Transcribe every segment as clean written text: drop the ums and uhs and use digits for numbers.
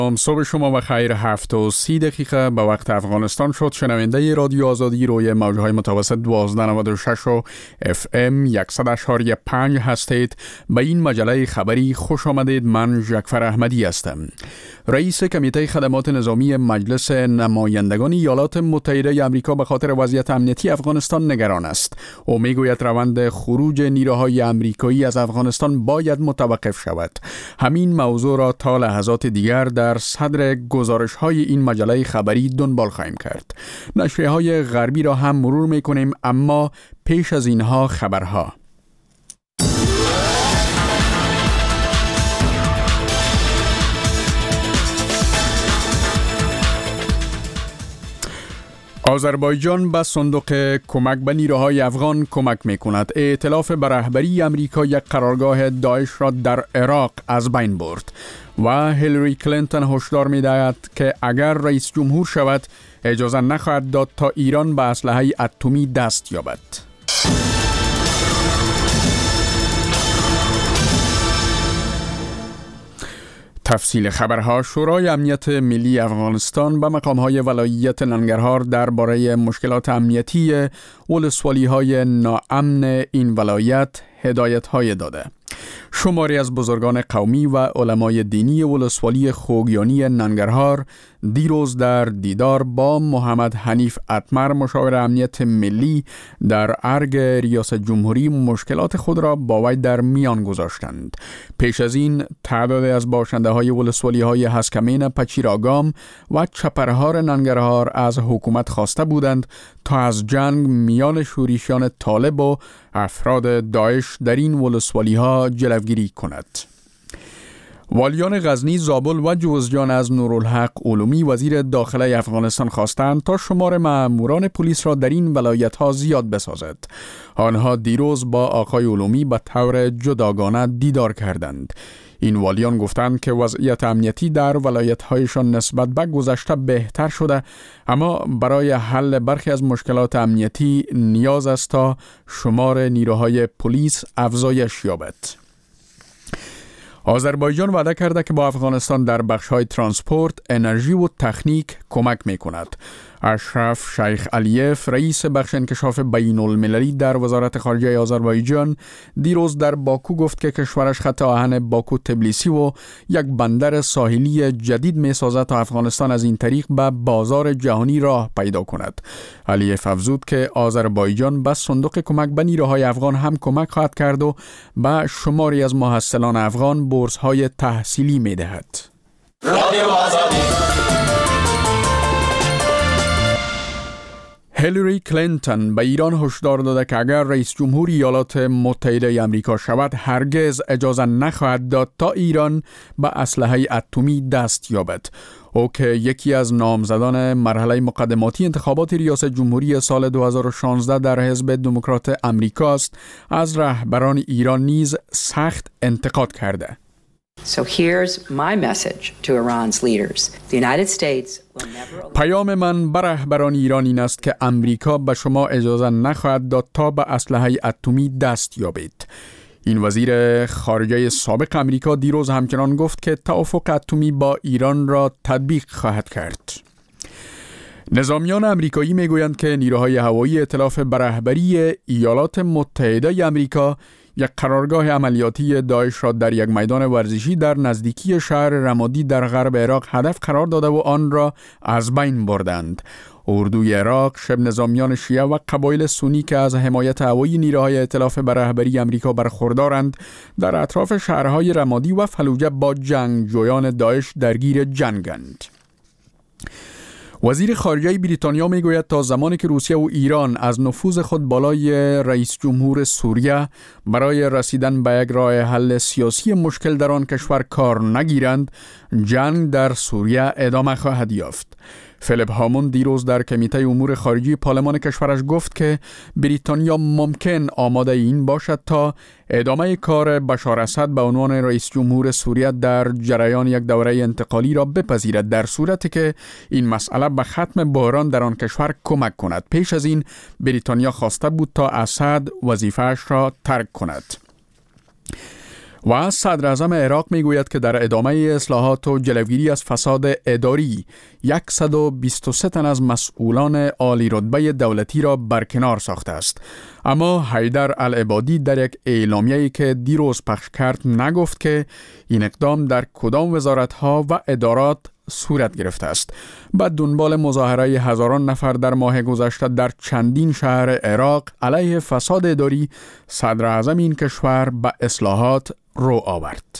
صبح شما و خیر. 7:30 به وقت افغانستان شد. شنونده رادیو آزادی روی موجهای متوسط 1296 و FM 100.5 هستید. به این مجله خبری خوش آمدید. من جعفر احمدی هستم. رئیس کمیته خدمات نظامی مجلس نمایندگان ایالات متحده آمریکا به خاطر وضعیت امنیتی افغانستان نگران است. او میگوید روند خروج نیروهای آمریکایی از افغانستان باید متوقف شود. همین موضوع را تا لحظات دیگر در صدر گزارش‌های این مجله خبری دنبال خواهیم کرد. نشریه‌های غربی را هم مرور می‌کنیم، اما پیش از اینها خبرها. آذربایجان به صندوق کمک به نیروهای افغان کمک می‌کند. ائتلاف به رهبری آمریکا یک قرارگاه داعش را در عراق از بین برد و هیلاری کلینتون هشدار می‌دهد که اگر رئیس جمهور شود اجازه نخواهد داد تا ایران به اسلحه اتمی دست یابد. تفصیل خبرها. شورای امنیت ملی افغانستان به مقام‌های ولایت ننگرهار درباره مشکلات امنیتی ولسوالی‌های ناامن این ولایت هدایت‌های داده. شماری از بزرگان قومی و علمای دینی ولسوالی خوگیانی ننگرهار دیروز در دیدار با محمد حنیف اتمر مشاور امنیت ملی در ارگ ریاست جمهوری مشکلات خود را با وی در میان گذاشتند. پیش از این تعداد از باشنده های ولسوالی های هسکمین، پچیراگام و چپرهار ننگرهار از حکومت خواسته بودند تا از جنگ میان شورشیان طالب و افراد داعش در این ولسوالی ها جلوگیری کند. والیان غزنی، زابل و جوزجان از نورالحق علومی وزیر داخله افغانستان خواستند تا شمار ماموران پلیس را در این ولایت‌ها زیاد بسازد. آنها دیروز با آقای علومی به طور جداگانه دیدار کردند. این والیان گفتند که وضعیت امنیتی در ولایت‌هایشان نسبت به گذشته بهتر شده، اما برای حل برخی از مشکلات امنیتی نیاز است تا شمار نیروهای پلیس افزایش یابد. آذربایجان وعده کرده که با افغانستان در بخش‌های ترانسپورت، انرژی و تکنیک کمک می‌کند. اشرف شیخ علیف، رئیس بخش انکشاف بین‌المللی در وزارت خارجه آذربایجان، دیروز در باکو گفت که کشورش خط آهن باکو تبلیسی و یک بندر ساحلی جدید می‌سازد تا افغانستان از این طریق به بازار جهانی راه پیدا کند. علیف افزود که آذربایجان به صندوق کمک به نیروهای افغان هم کمک خواهد کرد و به شماری از محصلان افغان بورس‌های تحصیلی می‌دهد. هیلاری کلینتون به ایران هشدار داده که اگر رئیس جمهور ایالات متحده آمریکا شود هرگز اجازه نخواهد داد تا ایران به اسلحه اتمی دست یابد. او که یکی از نامزدان مرحله مقدماتی انتخابات ریاست جمهوری سال 2016 در حزب دموکرات آمریکا است، از رهبران ایران نیز سخت انتقاد کرده. So here's my message to Iran's leaders. The United States will never... پیام من به رهبران ایران این است که امریکا به شما اجازه نخواهد داد تا به اسلحه اتمی دست یابید. این وزیر خارجه سابق امریکا دیروز همچنان گفت که توافق اتمی با ایران را تطبیق خواهد کرد. نظامیان امریکایی میگویند که نیروهای هوایی ائتلاف به رهبری ایالات متحده آمریکا یک قرارگاه عملیاتی داعش را در یک میدان ورزشی در نزدیکی شهر رمادی در غرب عراق هدف قرار داده و آن را از بین بردند. اردوی عراق، شبه نظامیان شیعه و قبایل سنی که از حمایت هوایی نیروهای ائتلاف به رهبری آمریکا برخوردارند، در اطراف شهرهای رمادی و فلوجه با جنگجویان داعش درگیر جنگند. وزیر خارجه بریتانیا میگوید تا زمانی که روسیه و ایران از نفوذ خود بالای رئیس جمهور سوریه برای رسیدن به یک راه حل سیاسی مشکل در آن کشور کار نگیرند، جنگ در سوریه ادامه خواهد یافت. فیلیپ هاموند دیروز در کمیته امور خارجی پارلمان کشورش گفت که بریتانیا ممکن آماده این باشد تا ادامه کار بشار اسد به عنوان رئیس جمهور سوریه در جریان یک دوره انتقالی را بپذیرد در صورتی که این مسئله به ختم بحران در آن کشور کمک کند. پیش از این بریتانیا خواسته بود تا اسد وظیفه‌اش را ترک کند. و صدر اعظم عراق میگوید که در ادامه اصلاحات و جلوگیری از فساد اداری 123 تن از مسئولان عالی رتبه دولتی را برکنار ساخته است. اما حیدر العبادی در یک اعلامیه‌ای که دیروز پخش کرد نگفت که این اقدام در کدام وزارت‌ها و ادارات صورت گرفته است. بعد دنبال مظاهره هزاران نفر در ماه گذشته در چندین شهر عراق علیه فساد اداری، صدر اعظم این کشور به اصلاحات رو آورد.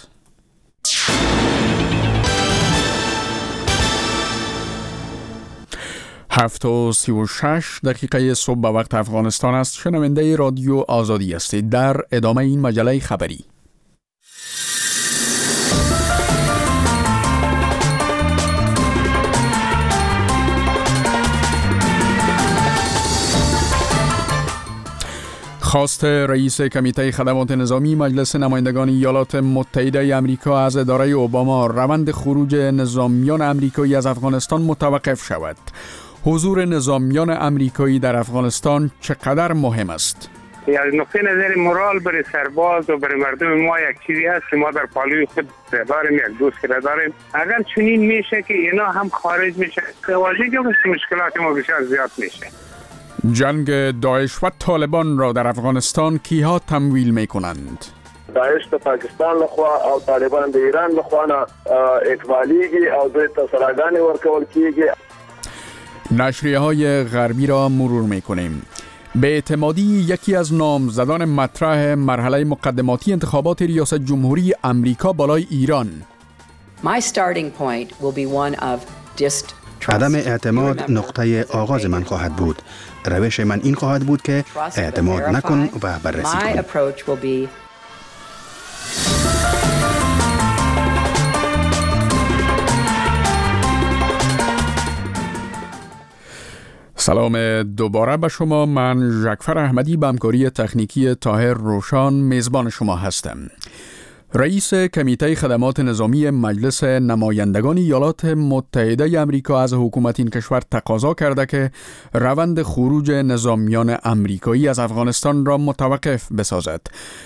7:36 صبح به وقت افغانستان است. شنونده رادیو آزادی هستید. در ادامه این مجله خبری خواست رئیس کمیته خدمات نظامی مجلس نمایندگان ایالات متحده آمریکا از اداره اوباما روند خروج نظامیان آمریکایی از افغانستان متوقف شود. حضور نظامیان آمریکایی در افغانستان چقدر مهم است؟ از نقطه نظر مورال برای سرباز و برای مردم ما یک چیزی هست که ما در پالوی خود داریم، یک دوست داریم. اگر چنین میشه که اینا هم خارج میشه، واجبه که مشکلات ما بسیار زیاد میشه. جنگ داعش و طالبان را در افغانستان کیها تمویل میکنند؟ داعش د پاکستان لخوا او طالبان د ایران لخوا نه اقبالیږي او دوی ته سراغانې ورکول کیږي. نشریه‌های غربی را مرور میکنیم. به اعتمادی یکی از نامزدان مطرح مرحله مقدماتی انتخابات ریاست جمهوری آمریکا بالای ایران. My starting point will be one of عدم اعتماد نقطه آغاز من خواهد بود. روش من این خواهد بود که اعتماد نکن و بررسی کن. سلام دوباره به شما. من ژکفر احمدی به همکاری تکنیکی طاهر روشان میزبان شما هستم. رئیس کمیته خدمات نظامی مجلس نمایندگان ایالات متحده آمریکا از حکومت این کشور تقاضا کرده که روند خروج نظامیان آمریکایی از افغانستان را متوقف بسازد.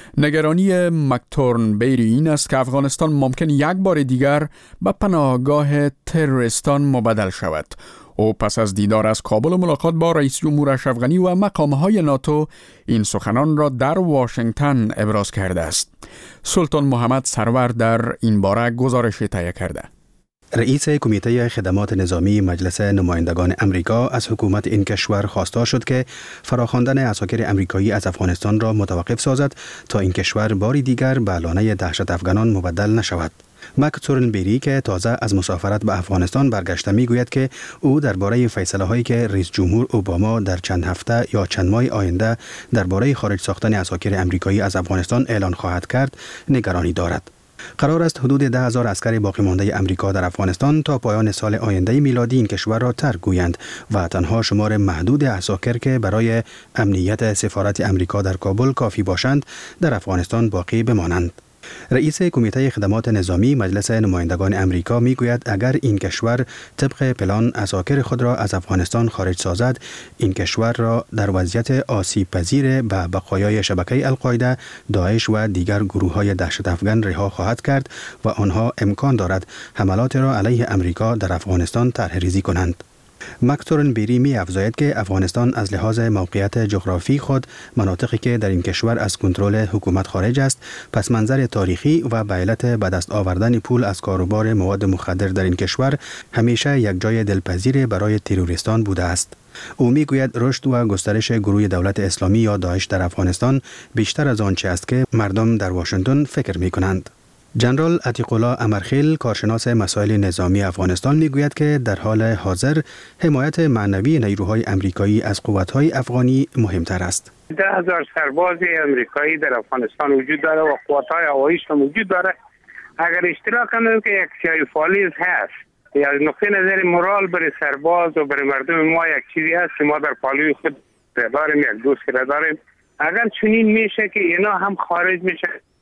نگرانی مکتورنبری این است که افغانستان ممکن یک بار دیگر به پناهگاه تروریستان مبدل شود. او پس از دیدار از کابل و ملاقات با رئیس جمهور اشرف غنی و مقام‌های ناتو این سخنان را در واشنگتن ابراز کرده است. سلطان محمد سرور در این باره گزارش تهیه کرده. رئیس کمیته خدمات نظامی مجلس نمایندگان امریکا از حکومت این کشور خواستار شد که فراخواندن عساکر امریکایی از افغانستان را متوقف سازد تا این کشور باری دیگر به لانه دهشت افغانان مبدل نشود. مکتورنبری که تازه از مسافرت به افغانستان برگشته میگوید که او درباره فیصله هایی که رئیس جمهور اوباما در چند هفته یا چند ماه آینده درباره خارج ساختن عساکر امریکایی از افغانستان اعلان خواهد کرد نگرانی دارد. قرار است حدود 10,000 عسکر باقی مانده امریکا در افغانستان تا پایان سال آینده میلادی این کشور را ترک گویند و تنها شمار محدود عساکر که برای امنیت سفارت امریکا در کابل کافی باشند در افغانستان باقی بمانند. رئیس کمیته خدمات نظامی مجلس نمایندگان امریکا میگوید اگر این کشور طبق پلان عساکر خود را از افغانستان خارج سازد، این کشور را در وضعیت آسیب پذیر به بقایای شبکه القاعده، داعش و دیگر گروه‌های دهشت افغان رها خواهد کرد و آنها امکان دارد حملات را علیه امریکا در افغانستان طرح ریزی کنند. مکتورنبری می افزاید که افغانستان از لحاظ موقعیت جغرافی خود مناطقی که در این کشور از کنترل حکومت خارج است، پس منظر تاریخی و به علت به دست آوردن پول از کاروبار مواد مخدر در این کشور همیشه یک جای دلپذیر برای تروریستان بوده است. او می گوید رشد و گسترش گروه دولت اسلامی یا داعش در افغانستان بیشتر از آنچه است که مردم در واشنگتن فکر می کنند. جنرال عتیق‌الله امرخیل کارشناس مسائل نظامی افغانستان میگوید که در حال حاضر حمایت معنوی نیروهای امریکایی از قوت‌های افغانی مهمتر است. 10,000 سرباز امریکایی در افغانستان وجود داره و قوت‌های هواییش هم وجود داره. اگر اشتراک کنیم که یک شای فالیز هست، یا از نقطه نظر مورال برای سرباز و برای مردم ما یک چیزی هست که ما در پالوی خود داریم، یک دوست داریم. اگر چنین میشه که اینا هم خارج میشه،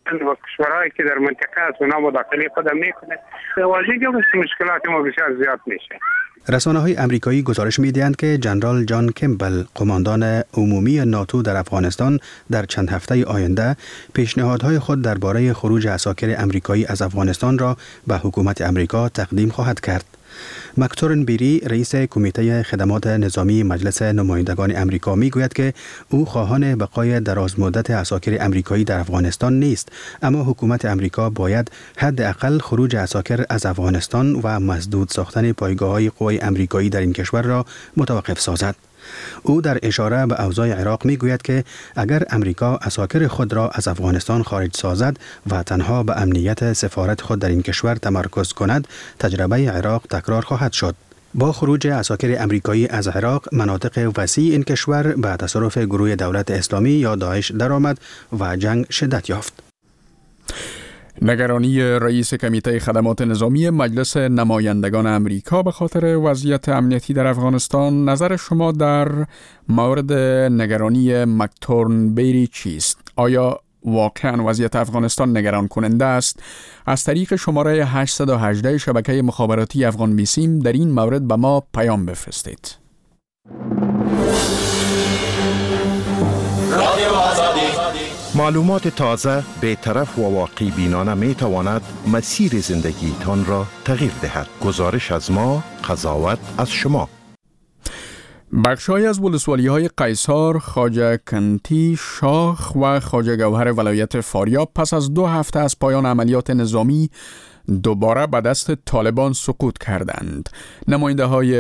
و کشورهایی که در منطقه است اونا مداخله خود میکنه. واضحه که مشکلات ما بسیار زیاد میشه. رسانه‌های آمریکایی گزارش می‌دهند که جنرال جان کمبل، قماندان عمومی ناتو در افغانستان، در چند هفته آینده پیشنهادهای خود درباره خروج عساکر آمریکایی از افغانستان را به حکومت آمریکا تقدیم خواهد کرد. مکتورن بیری، رئیس کمیته خدمات نظامی مجلس نمایندگان آمریکا، میگوید که او خواهان بقای درازمدت عساکر آمریکایی در افغانستان نیست، اما حکومت آمریکا باید حداقل خروج عساکر از افغانستان و مسدود ساختن پایگاه‌های قوای آمریکایی در این کشور را متوقف سازد. او در اشاره به اوضاع عراق می گوید که اگر امریکا عساکر خود را از افغانستان خارج سازد و تنها به امنیت سفارت خود در این کشور تمرکز کند، تجربه عراق تکرار خواهد شد. با خروج عساکر امریکایی از عراق، مناطق وسیع این کشور به تصرف گروه دولت اسلامی یا داعش درآمد و جنگ شدت یافت. نگرانی رئیس کمیته خدمات نظامی مجلس نمایندگان امریکا به خاطر وضعیت امنیتی در افغانستان، نظر شما در مورد نگرانی مکتورن بیری چیست؟ آیا واقعا وضعیت افغانستان نگران کننده است؟ از طریق شماره 818 شبکه مخابراتی افغان بیسیم در این مورد به ما پیام بفرستید. معلومات تازه، بی‌طرف و واقعی بینانه می تواند مسیر زندگی تان را تغییر دهد. گزارش از ما، قضاوت از شما. بخش‌هایی از ولسوالی‌های قیصار، خواجه کنتی، شاخ و خواجه گوهر ولایت فاریاب پس از 2 هفته از پایان عملیات نظامی دوباره به دست طالبان سقوط کردند. نماینده های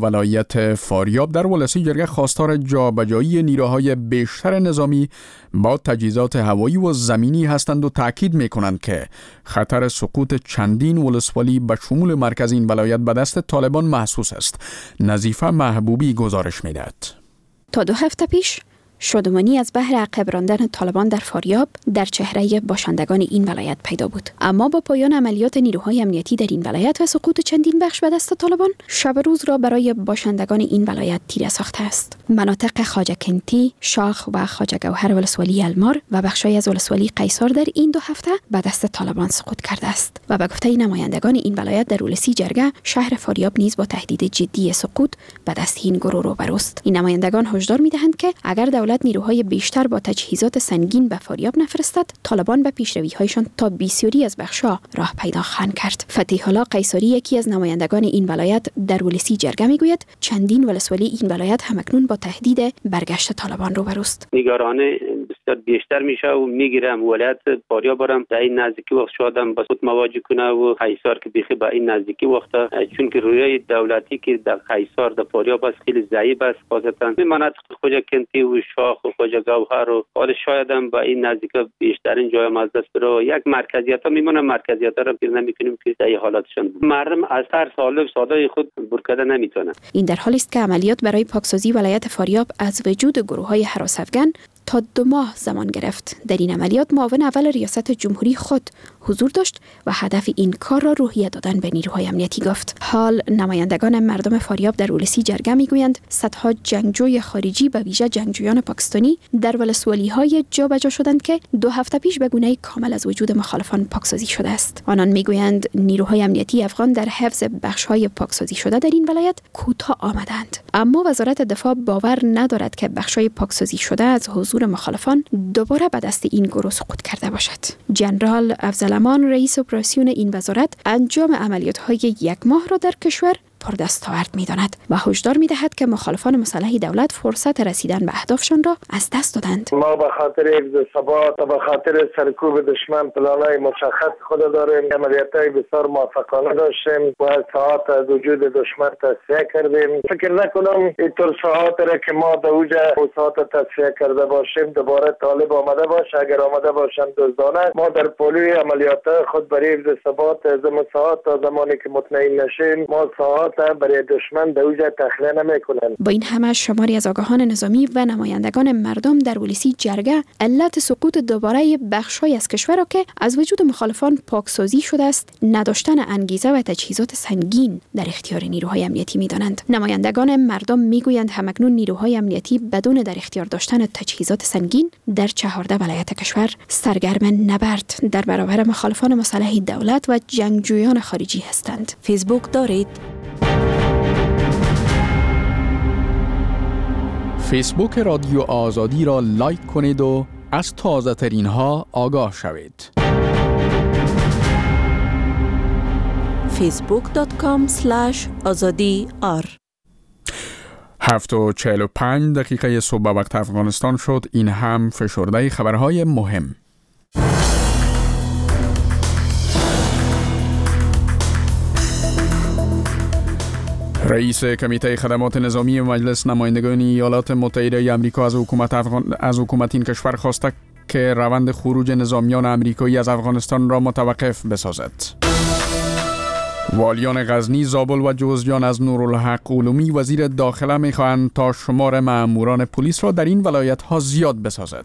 ولایت فاریاب در ولسی جرگه خواستار جابجایی نیروهای بیشتر نظامی با تجهیزات هوایی و زمینی هستند و تاکید می کنند که خطر سقوط چندین ولسوالی به شمول مرکز این ولایت به دست طالبان محسوس است. نظیفه محبوبی گزارش می دهد. تا 2 هفته پیش شادمانی از بهر عقب راندن طالبان در فاریاب در چهره باشندگان این ولایت پیدا بود. اما با پایان عملیات نیروهای امنیتی در این ولایت و سقوط چندین بخش به دست طالبان، شب روز را برای باشندگان این ولایت تیره ساخته است. مناطق خواجه کنتی، شاخ و خواجه گوهر ولسوالی المار و بخشی از ولسوالی قیصار در این 2 هفته به دست طالبان سقوط کرده است و به گفته نمایندگان این ولایت در ولسی جرگه، شهر فاریاب نیز با تهدید جدی سقوط به دست این گروه روبروست. این نمایندگان هشدار می‌دهند که اگر دولت نیروهای بیشتر با تجهیزات سنگین به فاریاب نفرستد، طالبان به پیشروی‌هایشان تا بسیاری از بخش‌ها راه پیدا خواهند کرد. فتیح الله قیصری، یکی از نمایندگان این ولایت در ولسی جرگه، میگوید چندین ولسوالی این ولایت همکنون با تهدید برگشت طالبان روبروست. نگرانه بسیار بیشتر میشه و میگیرم ولایت فاریاب برم در این نزدیکی وقت شدم با خود مواجه کنه و قیصار که بیخی با این نزدیکی وقت، چون که رویای دولتی که در قیصار در فاریاب است خیلی ضعیف است، خاصتا این مناطق خواجه کنتی و شاخ و خواجه گوهر و حال شایدم با این نزدیک بیشترین جای ما از دست بره. یک مرکزیت ها میمونه، مرکزیت ها رو پیر نمیکنیم که در حالاتشان مردم از هر سال ساده خود برکده نمیتونه. این در حالی است که عملیات برای پاکسازی ولایت فاریاب از وجود گروه‌های هراس افغان تا 2 ماه زمان گرفت. در این عملیات معاون اول ریاست جمهوری خود حضور داشت و هدف این کار را روحیه دادن به نیروهای امنیتی گفت. حال نمایندگان مردم فاریاب در ولسی جرگه میگویند صدها جنگجوی خارجی به ویژه جنگجویان پاکستانی در ولسوالی‌های جابجا شدند که 2 هفته پیش به گونه‌ای کامل از وجود مخالفان پاکسازی شده است. آنان میگویند نیروهای امنیتی افغان در حفظ بخش‌های پاکسازی شده در این ولایت کوتاه آمدند، اما وزارت دفاع باور ندارد که بخش‌های پاکسازی شده از حضور مخالفان دوباره به دست این گروه سقوط کرده باشد. جنرال افضل امان، رئیس اپراسیون این وزارت، انجام عملیات‌های 1 ماه را در کشور پردستاورد می‌داند و هشدار می‌دهد که مخالفان مسلح دولت فرصت رسیدن به اهدافشان را از دست دادند. ما به خاطر حفظ ثبات و به خاطر سرکوب دشمن پلان‌های مشخص خود داریم. عملیات‌های بسیار موفقانه داشتیم و ساعات از وجود دشمن تصفیه کردیم. فکر نکنم اینطور ساعات را که ما در اوج ساعات تصفیه کرده باشیم دوباره طالب آمده باشه. اگر آمده باشند دزدانه، ما در پولوی عملیات خود برای حفظ ثبات از ساعات تا زمانی که مطمئن نشیم، ما ساعات اطلاعات برای دشمن در اوجه تخلیه نمیکنن. با این همه شماری از آگاهان نظامی و نمایندگان مردم در ولسی جرگه علت سقوط دوباره بخش‌های از کشور را که از وجود مخالفان پاکسازی شده است نداشتن انگیزه و تجهیزات سنگین در اختیار نیروهای امنیتی می‌دانند. نمایندگان مردم می‌گویند همکنون نیروهای امنیتی بدون در اختیار داشتن تجهیزات سنگین در 14 ولایت کشور سرگرم نبرد در برابر مخالفان مسلح دولت و جنگجویان خارجی هستند. فیسبوک دارید؟ فیسبوک رادیو آزادی را لایک کنید و از تازه ترین ها آگاه شوید. facebook.com/azadi_r 7:45 صبح وقت افغانستان شد. این هم فشرده خبرهای مهم. رئیس کمیته خدمات نظامی مجلس نمایندگان ایالات متحده آمریکا از حکومت این کشور خواسته که روند خروج نظامیان آمریکایی از افغانستان را متوقف بسازد. والیان غزنی، زابل و جوزجان از نورالحق علومی وزیر داخله می‌خواهند تا شمار ماموران پلیس را در این ولایت‌ها زیاد بسازد.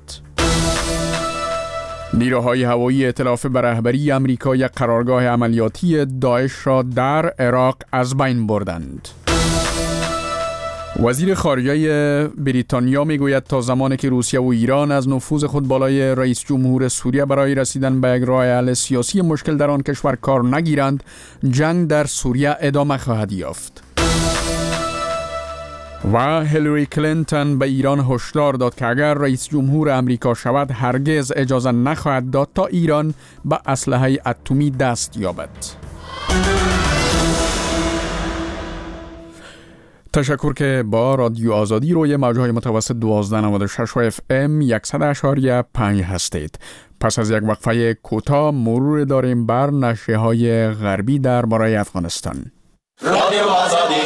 نیروهای هوایی ائتلاف به رهبری آمریکا یک قرارگاه عملیاتی داعش را در عراق از بین بردند. وزیر خارجه بریتانیا میگوید تا زمانی که روسیه و ایران از نفوذ خود بالای رئیس جمهور سوریه برای رسیدن به یک راه حل سیاسی مشکل در آن کشور کار نگیرند، جنگ در سوریه ادامه خواهد یافت. و هیلاری کلینتون به ایران هشدار داد که اگر رئیس جمهور آمریکا شود هرگز اجازه نخواهد داد تا ایران به اسلحه اتمی دست یابد. تشکر که با رادیو آزادی روی موجهای متوسط 1296 و FM 100.5 هستید. پس از یک وقفه کوتاه مرور داریم بر نشریه‌های غربی درباره افغانستان. رادیو آزادی.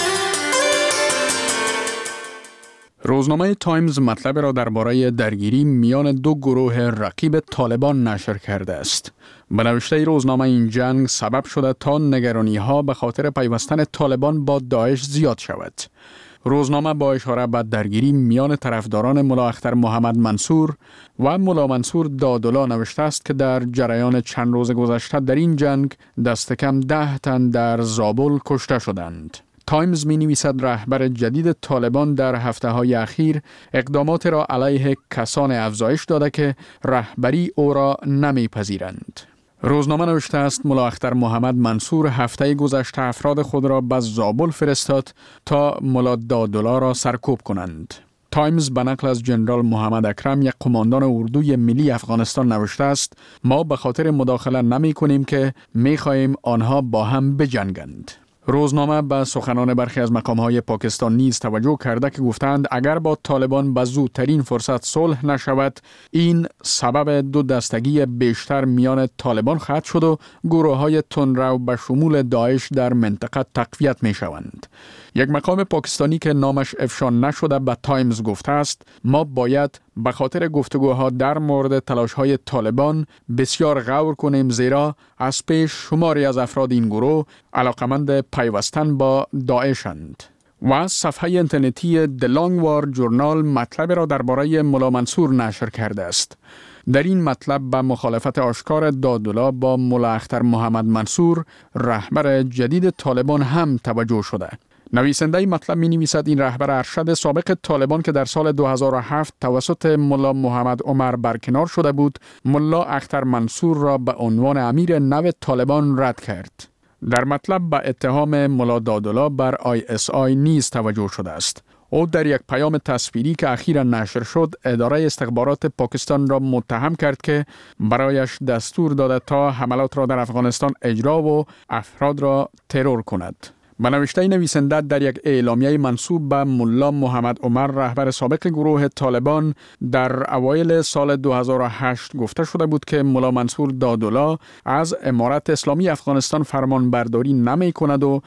روزنامه تایمز مطلب را درباره درگیری میان دو گروه رقیب طالبان نشر کرده است. به نوشته روزنامه این جنگ سبب شده تا نگرانی‌ها به خاطر پیوستن طالبان با داعش زیاد شود. روزنامه با اشاره به درگیری میان طرفداران ملا اختر محمد منصور و ملا منصور دادالله نوشته است که در جریان چند روز گذشته در این جنگ دست کم 10 تن در زابل کشته شدند. تایمز می نویسد رهبر جدید طالبان در هفته‌های اخیر اقدامات را علیه کسان افزایش داده که رهبری او را نمی‌پذیرند. روزنامه نوشته است ملا اختر محمد منصور هفته گذشته افراد خود را به زابل فرستاد تا ملا دادالله را سرکوب کنند. تایمز به نقل از جنرال محمد اکرم یک قماندان اردوی ملی افغانستان نوشته است ما به خاطر مداخله نمی کنیم که می خواهیم آنها با هم بجنگند. روزنامه به سخنان برخی از مقام‌های پاکستان نیز توجه کرده که گفتند اگر با طالبان به زودترین فرصت صلح نشود این سبب دو دستگی بیشتر میان طالبان خواهد شد و گروه‌های تندرو به شمول داعش در منطقه تقویت می‌شوند. یک مقام پاکستانی که نامش افشا نشده به تایمز گفته است ما باید به خاطر گفتگوها در مورد تلاش‌های طالبان بسیار غور کنیم زیرا از پیش شماری از افراد این گروه علاقمند پیوستن با داعشند. و صفحه اینترنتی د لانگ وار جورنال مطلب را درباره ملا منصور نشر کرده است. در این مطلب به مخالفت آشکار دادالله با ملا اختر محمد منصور رهبر جدید طالبان هم توجه شده. نویسنده مطلب می نویسد این رهبر ارشد سابق طالبان که در سال 2007 توسط ملا محمد عمر برکنار شده بود، ملا اختر منصور را به عنوان امیر نو طالبان رد کرد. در مطلب به اتهام ملا دادالله بر ISI نیز توجه شده است. او در یک پیام تصویری که اخیراً نشر شد، اداره استخبارات پاکستان را متهم کرد که برایش دستور داده تا حملات را در افغانستان اجرا و افراد را ترور کند. به نوشته نویسنده در یک اعلامیه منسوب به ملا محمد عمر رهبر سابق گروه طالبان در اوایل سال 2008 گفته شده بود که ملا منصور دادالله از امارت اسلامی افغانستان فرمان برداری نمی کند و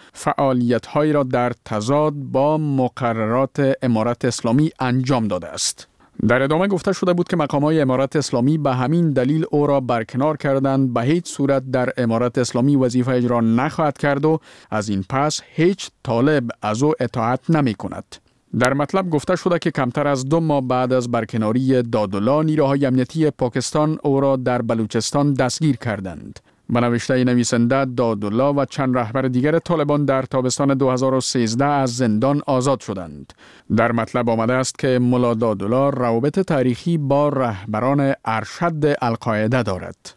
فعالیت‌هایی را در تضاد با مقررات امارت اسلامی انجام داده است. در ادامه گفته شده بود که مقام‌های امارت اسلامی به همین دلیل او را برکنار کردند، به هیچ صورت در امارت اسلامی وظیفه اجرا نخواهد کرد و از این پس هیچ طالب از او اطاعت نمی کند. در مطلب گفته شده که کمتر از 2 ماه بعد از برکناری دادالله، نیروهای امنیتی پاکستان او را در بلوچستان دستگیر کردند. به نوشته نویسنده، دادالله و چند رهبر دیگر طالبان در تابستان 2013 از زندان آزاد شدند. در مطلب آمده است که ملا دادالله روابط تاریخی با رهبران ارشد القاعده دارد.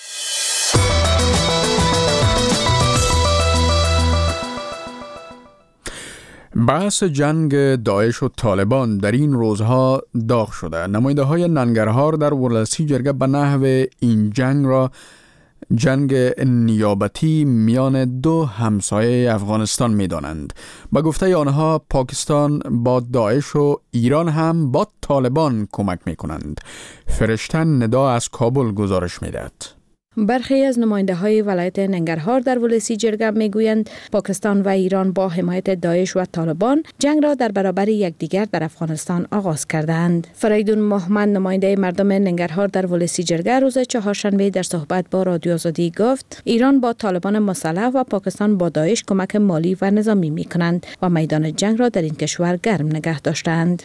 بحث جنگ داعش و طالبان در این روزها داغ شده. نماینده های ننگرهار در ولسی جرگه به نحو این جنگ را جنگ نیابتی میان 2 همسایه افغانستان می دانند. با گفته آنها پاکستان با داعش و ایران هم با طالبان کمک می کنند. فرشتن ندا از کابل گزارش می دهد. برخی از نماینده های ولایت ننگرهار در ولسی جرگه میگویند پاکستان و ایران با حمایت داعش و طالبان جنگ را در برابر یکدیگر در افغانستان آغاز کردند. فریدون محمد، نماینده مردم ننگرهار در ولسی جرگه، روز چهارشنبه در صحبت با رادیو آزادی گفت ایران با طالبان مسلح و پاکستان با داعش کمک مالی و نظامی میکنند و میدان جنگ را در این کشور گرم نگه داشتند.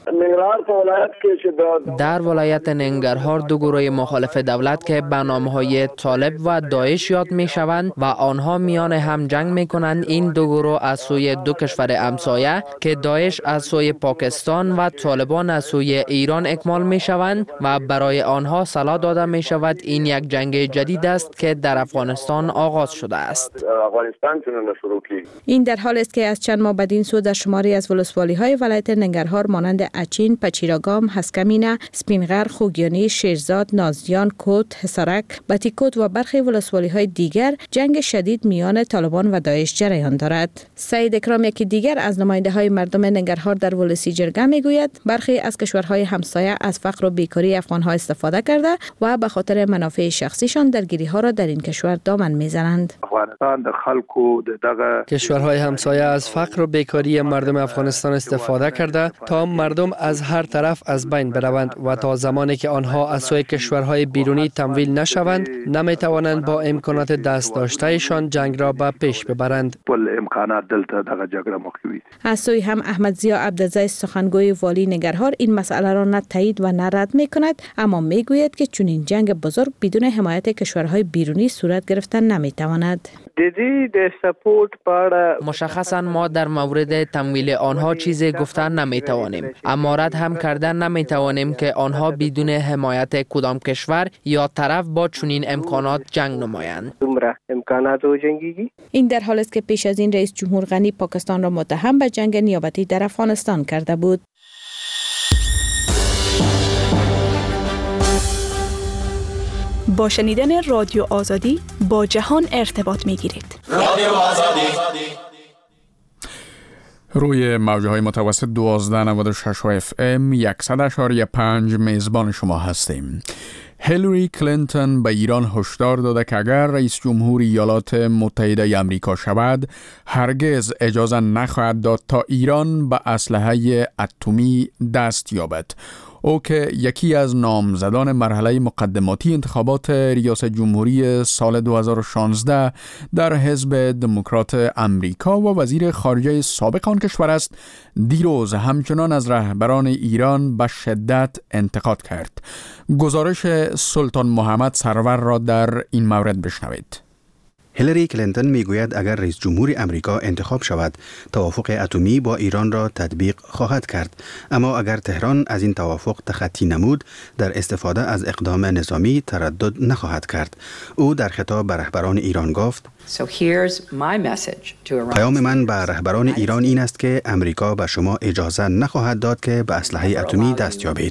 در ولایت ننگرهار 2 گروه مخالف دولت که به نام‌های طالب و داعش یاد می شوند و آنها میان هم جنگ می کنند. این 2 گروه از سوی 2 کشور همسایه که داعش از سوی پاکستان و طالبان از سوی ایران اکمال می شوند و برای آنها صلاح داده می شود این یک جنگ جدید است که در افغانستان آغاز شده است. این در حال است که از چند ماه بدین سو در شماری از ولسوالی های ولایت ننگرهار مانند اچین، پچیراگام، هسکمینه، سپینغر، خوگیانی، شیرزاد، نازیان، کوت، حصارک، بتیکوت و برخی ولسوالی های دیگر جنگ شدید میان طالبان و داعش جریان دارد. سعید اکرام، یکی دیگر از نماینده های مردم ننگرهار در ولسی جرگه، میگوید برخی از کشورهای همسایه از فقر و بیکاری افغان ها استفاده کرده و به خاطر منافع شخصیشان درگیری ها را در این کشور دامن میزنند. کشورهای همسایه از فقر و بیکاری مردم افغانستان استفاده کرده تا مردم از هر طرف از بین بروند و تا زمانی که آنها از سوی کشورهای بیرونی تمویل نشوند نمیتوانند با امکانات دست داشتهشان جنگ را به پیش ببرند. از سوی هم احمد ضیا عبدالعزیز، سخنگوی والی ننگرهار، این مسئله را نه تایید و نه رد میکند، اما میگوید که چنین جنگ بزرگ بدون حمایت کشورهای بیرونی صورت گرفتن نمیتواند. مشخصا ما در مورد تمویل آنها چیزی گفتن نمیتوانیم، اما رد هم کردن نمیتوانیم که آنها بدون حمایت کدام کشور یا طرف با چنین امکانات جنگ نمایند. این در حال است که پیش از این رئیس جمهور غنی پاکستان را متهم به جنگ نیابتی در افغانستان کرده بود. با شنیدن رادیو آزادی با جهان ارتباط می‌گیرید. رادیو آزادی روی موج‌های متوسط 1296 FM 100.5 میزبان شما هستیم. هیلاری کلینتون به ایران هشدار داده که اگر رئیس جمهور ایالات متحده آمریکا شود، هرگز اجازه نخواهد داد تا ایران به اسلحه اتمی دست یابد. او که یکی از نامزدان مرحله مقدماتی انتخابات ریاست جمهوری سال 2016 در حزب دموکرات امریکا و وزیر خارجه سابق آن کشور است، دیروز همچنان از رهبران ایران به شدت انتقاد کرد. گزارش سلطان محمد سرور را در این مورد بشنوید. هیلاری کلینتون میگوید اگر رئیس جمهور امریکا انتخاب شود، توافق اتمی با ایران را تطبیق خواهد کرد، اما اگر تهران از این توافق تخطی نمود، در استفاده از اقدام نظامی تردد نخواهد کرد. او در خطاب به رهبران ایران گفت: پیام من به رهبران ایران این است که امریکا به شما اجازه نخواهد داد که به اسلحه اتمی دست یابید.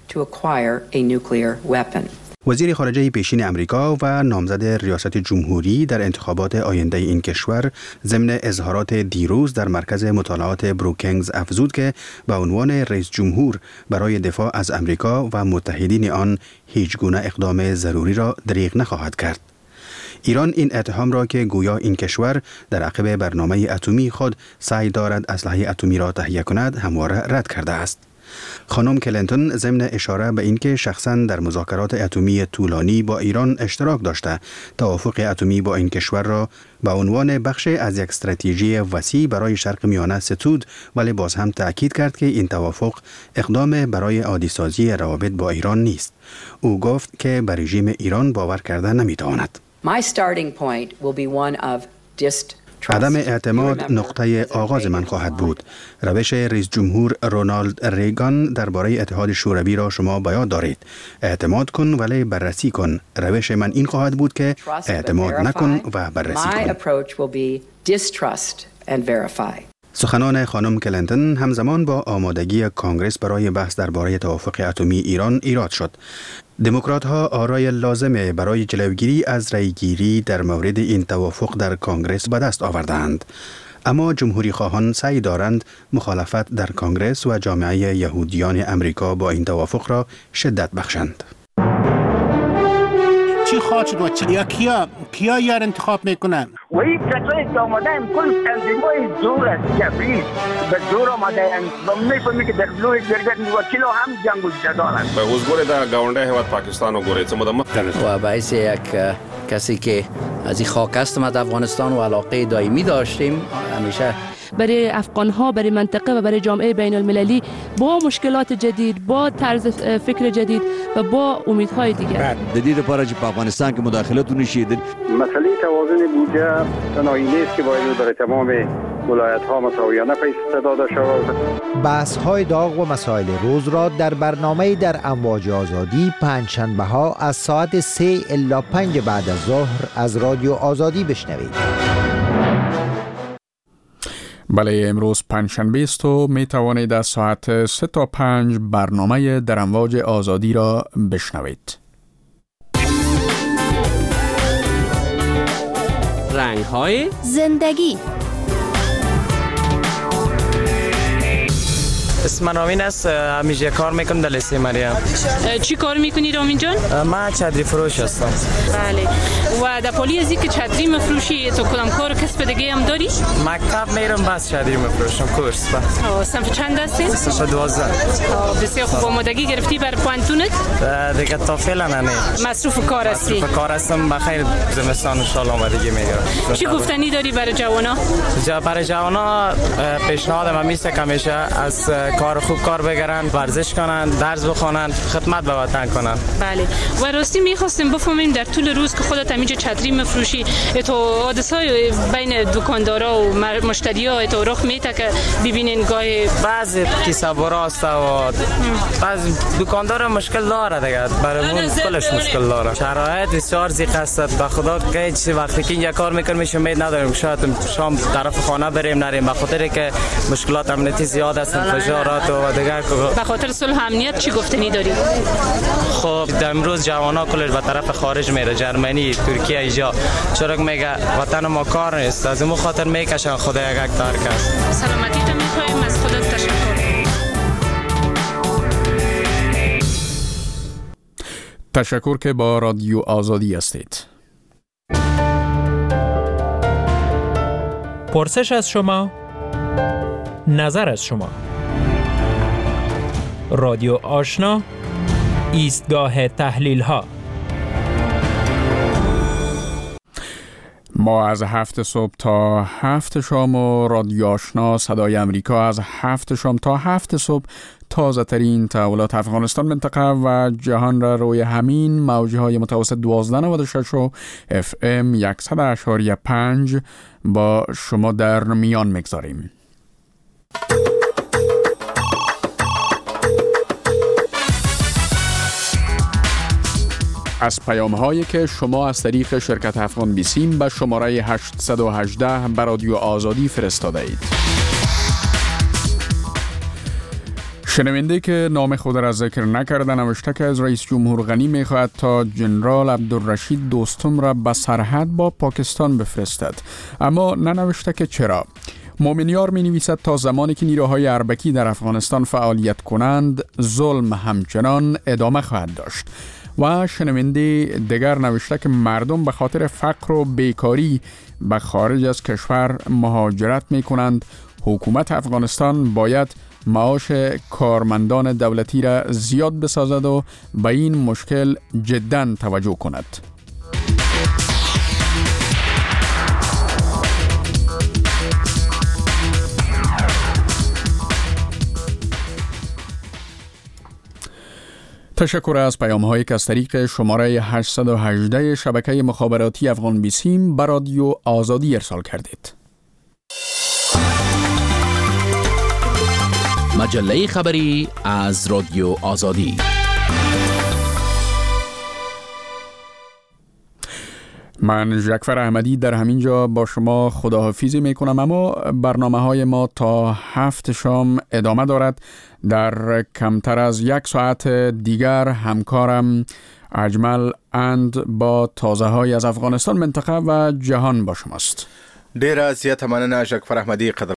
وزیر خارجه پیشین امریکا و نامزد ریاست جمهوری در انتخابات آینده این کشور ضمن اظهارات دیروز در مرکز مطالعات بروکینگز افزود که به عنوان رئیس جمهور برای دفاع از امریکا و متحدین آن هیچ گونه اقدام ضروری را دریغ نخواهد کرد. ایران این اتهام را که گویا این کشور در عقب برنامه اتمی خود سعی دارد اسلحه اتمی را تهیه کند همواره رد کرده است. خانم کلینتون ضمن اشاره به اینکه شخصاً در مذاکرات اتمی طولانی با ایران اشتراک داشته، توافق اتمی با این کشور را به عنوان بخش از یک استراتژی وسیع برای شرق میانه ستود، ولی باز هم تأکید کرد که این توافق اقدام برای عادی‌سازی روابط با ایران نیست. او گفت که بر رژیم ایران باور کرده نمیتواند. My starting point will be one of عدم اعتماد نقطه آغاز من خواهد بود. روش رئیس جمهور رونالد ریگان درباره اتحاد شوروی را شما به یاد دارید. اعتماد کن ولی بررسی کن. روش من این خواهد بود که اعتماد نکن و بررسی کن. سخنان خانم کلینتون همزمان با آمادگی کانگرس برای بحث درباره توافق اتمی ایران ایراد شد. دموکرات‌ها آرای لازم برای جلوگیری از رأی‌گیری در مورد این توافق در کانگرس به دست آوردند. اما جمهوری خواهان سعی دارند مخالفت در کانگرس و جامعه یهودیان امریکا با این توافق را شدت بخشند. چی خواهد شد و کیا یار انتخاب میکنن؟ و این کسایی که آمده هم کل تنظیمای زور است، جبری به زور آمده هم و میفهمی که در لوی جرگت وکیلو هم جنگ و جدال است. به حضور در گاونده هیواد پاکستان و گوریت و باعث یک کسی که از این خاک است ما در افغانستان و علاقه دائمی داشتیم همیشه برای افغان‌ها، برای منطقه و برای جامعه بین المللی با مشکلات جدید، با طرز فکر جدید و با امیدهای دیگر. جدید پارچ په افغانستان کې مداخلت ونشي. مسئله توازن بودجه تنهایی نیست که باید برای تمام ولایت‌ها مساویانه پیش داده شود. بحث‌های داغ و مسائل روز را در برنامه در امواج آزادی پنجشنبه‌ها از ساعت 3 الی 5 بعد از ظهر از رادیو آزادی بشنوید. بله، امروز پنجشنبه است و می توانید از ساعت 3 تا 5 برنامه در امواج آزادی را بشنوید. رنگ‌های زندگی. اسم من رامین است، همیشه کار میکنم در لیسه مریم. چی کار میکنی رامین جان؟ من چادری فروش هستم. بله. و در پالی ازی که چادری مفروشی تو کدام کار کسب دیگه هم داری؟ مکتب میرم بس چادری مفروشم کورس بس. صنف چند هستی؟ صنف 12. بسیار خوب. آمادگی گرفتی برای پوانتونت؟ دیگه تا فعلا نه. مصروف کار هستی؟ مصروف کار هستم، بخیر زمستان ان شاء الله آمادگی میگیرم. چی گفتنی داری برای جوانا؟ برای جوانا پیشنهادم همیشه که همیشه از کار خوب کار بگیرن، ورزش کنن، درس بخونن، خدمت به وطن کنن. بله. و راستی می‌خواستیم بفهمیم در طول روز که خودت همینجا چادری مفروشی، تو حادثه‌ای بین دکاندارا و مشتری‌ها تو رخ میته که ببینین گاهی بعضی تصورات است و بعضی دکاندارا مشکل داره دیگه، برامون کلش مشکل داره. شرایط بسیار زیق است. به خدا که چه وقتی که اینجا کار می‌کنیم میشه امید نداریم شاید شام طرف خانه بریم نریم، به خاطر که مشکلات امنیتی زیاد است، فشارات و دیگر. به خاطر صلح امنیت چی گفتنی داری؟ خب امروز جوانا کلش به طرف خارج میره، جرمنی، ترکیه، اینجا چرا میگه وطن ما کار نیست، از این خاطر میکشن خدا یک تارک است. سلامتی تو میخوایم، از خودت تشکر. تشکر که با رادیو آزادی هستید. پرسش از شما، نظر از شما. رادیو آشنا، ایستگاه تحلیل ها. ما از 7 صبح تا 7 شام و رادیو آشنا صدای امریکا از 7 شام تا 7 صبح تازه ترین تحولات افغانستان، منطقه و جهان را روی همین موجه های متوسط 1296 و FM 100.5 با شما در میان میگذاریم. از پیام‌هایی که شما از طریق شرکت افغان بیسیم به شماره 818 به رادیو آزادی فرستاده اید. شنونده که نام خود را ذکر نکرده نوشته که از رئیس جمهور غنی می‌خواهد تا جنرال عبدالرشید دوستم را به سرحد با پاکستان بفرستد، اما ننوشته که چرا. مومنیار می نویسد تا زمانی که نیروهای اربکی در افغانستان فعالیت کنند ظلم همچنان ادامه خواهد داشت. و شنونده دیگر نوشته که مردم به خاطر فقر و بیکاری به خارج از کشور مهاجرت می کنند. حکومت افغانستان باید معاش کارمندان دولتی را زیاد بسازد و به این مشکل جداً توجه کند. تشکر از پیام‌هایی که از طریق شماره 818 شبکه مخابراتی افغان بیسیم به رادیو آزادی ارسال کردید. مجله خبری از رادیو آزادی. من جعفر احمدی در همین جا با شما خداحافظی میکنم، اما برنامه‌های ما تا 7 شام ادامه دارد. در کمتر از 1 ساعت دیگر همکارم اجمل اند با تازه‌های از افغانستان، منطقه و جهان با شماست. ډیر زیاته مننه جعفر احمدی.